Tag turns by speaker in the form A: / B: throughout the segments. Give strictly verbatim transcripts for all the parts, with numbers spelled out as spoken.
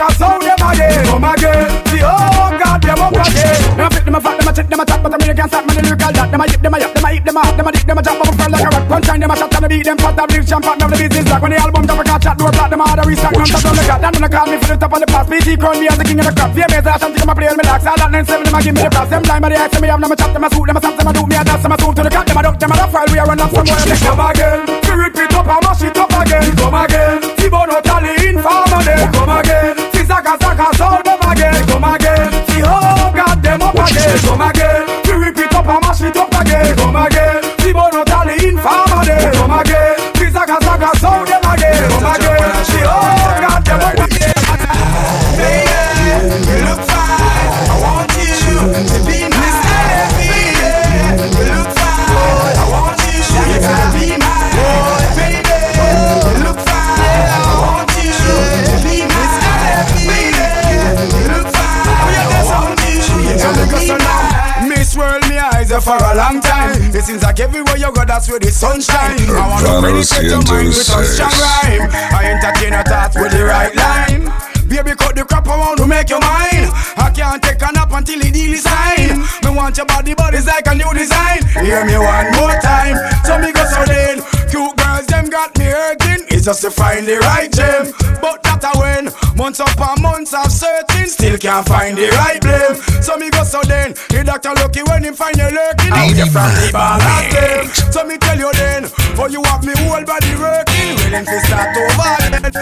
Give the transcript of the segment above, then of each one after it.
A: Zaga sound them again. Come again. See, oh God, them up again. Them a fit, them a fat, them a chit, them a chat, but I really can't stop me the lyrical that. Them a hip, them a yap, them a hip, them a hop, them a dick, them a jump up and like a rock. Punch time, them a shot, and a beat, them fat, them lyrics, jump out, them the business like when the album drop a cat chat, do a plot, them a hard a restock, non stop on the cat. Them gonna call me for the top of the pass. P T crown me as the king of the crop. V M A's Ashanti, come a play on me lax. All that nine seven, them a give me the props. Them blind, but they ask me, have them a chat, them a suit, them a stamp, them a do me a dance, them a suit to the cat, them a duck, them a duck, while we a run up some more. Come again, we rip it up and mash it up again. Come again, T-Bono Tally Informer them. Come again, see Zaga Zaga sound them again. Come again, see oh God them up again. Come again, we rip it up and mash it up again. Come again, T-Bono Tally Informer them. Come again, see Zaga Zaga sound them again. Come again, see oh God them up again. Baby, you look fine. I want you to be my baby. You look fine. I want you to be my baby. You look fine. I want you to be my baby. You look fine. I want you to be my. Miss World, me eyes are for a long time. It seems like everywhere you go, that's where the sunshine. I want to penetrate your mind with a strong rhyme. I entertain your thoughts with the right line. Baby, cut the crap around to make your mind. I can't take a nap until the deal is signed. Me want your body, but it's like a new design. Hear me one more time, so me go so then. Cute girls, them got me hurting. It's just to find the right gem. But that a when months upon months of searching, still can't find the right blame. So me go so then. The doctor lucky when him find you lurking. Out the from the ball of them. So me tell you then, for you have me whole body working. Willing to start over again.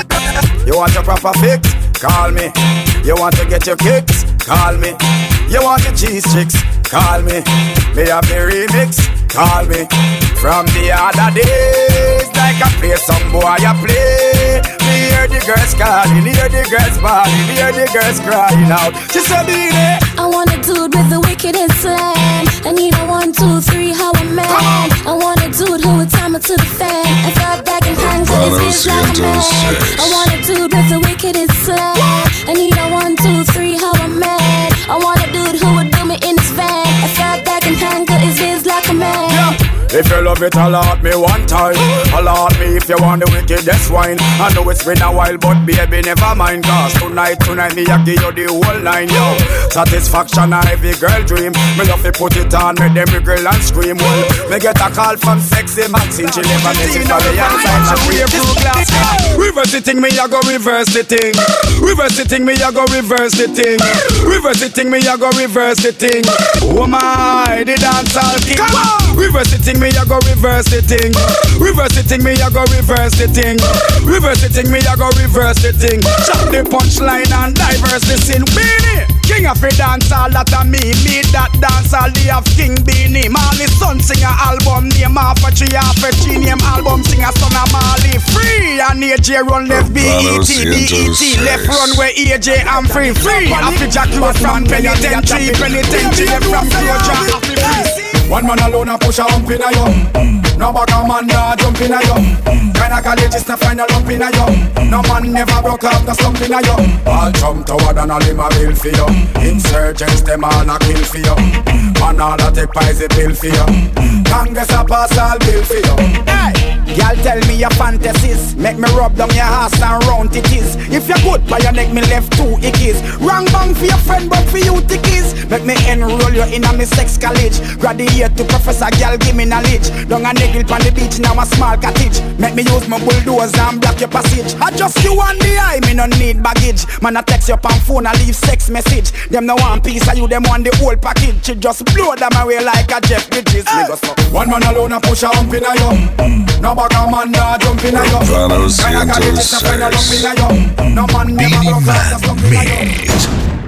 A: You want your proper fix? Call me. You want to get your kicks? Call me. You want your cheese chicks? Call me. Me have the remix? Call me. From the other days, like I play some boy I play. Me hear the girls calling, hear the girls bawling, hear the girls crying out. She said, "Be there."
B: I want a dude with the wickedest slang. I need a one, two, three, how a man. I want a dude who would time it to the fan. I thought back and hang to his head like a man. I want a dude with the wickedest slang. I need a one, two, three, how a man. I want a dude who would do me in his van. I thought back and hang to his head like a man.
A: Yeah. If you love it, alert me one time. Alert me if you want the wickedest wine. I know it's been a while, but baby, never mind. Cause tonight, tonight, me I give you the whole line, yo. Satisfaction a every girl dream. Me love to put it on, make them wriggle and scream. Well, me get a call from sexy Maxine. She never met it for the outside. She wear blue glass. Reverse the thing, me I go reverse the thing. Reverse the thing, me I go reverse the thing. Reverse the thing, me I go reverse the thing. Oh my, the dancehall king. Reverse the thing. Me I go reverse the thing. Reverse the thing, me I go reverse the thing. Reverse the thing, me I go reverse the thing. Chop the punchline and diverse the sin. Beanie, king of the dancehall, that a me. Me that dancehall, they have King Beanie. Marley son sing a album name half a tree, half a tree name album sing a son of Marley. Free and A J run left B E T B E T left run where A J I'm free. Free after Jack Road from penitentiary, penitentiary left from Georgia. Happy free. One man alone a push a hump in a yum. No bag a man nah jump in a yum. Kinda college is the final lump in a yum. No man never broke off the slump in a yum. All jump toward and all him a bill for you. Insurgents them all a kill for you. Man all a take pies a bill for you. Congress a pass all bill for you. Hey, y'all tell me your fantasies. Make me rub down your ass and round it is. If you're good by your neck me left two ickies. Wrong bang for your friend but for you tickies. Make me enroll you in a me sex college. Graduate to professor, girl, give me knowledge. Down a niggle on the beach, now a small cottage. Make me use my bulldozer and block your passage. I just you on the eye, me no need baggage. Man, I text you up on phone, I leave sex message. Them no one piece of you, them want the whole package. She just blow them away like a Jeff Bridges. Hey. One man alone a push a hump in a yum. No bag a man nah jump in a yum.
C: Vanos Vientos Seis.
A: No man never broke off the slump in a yum.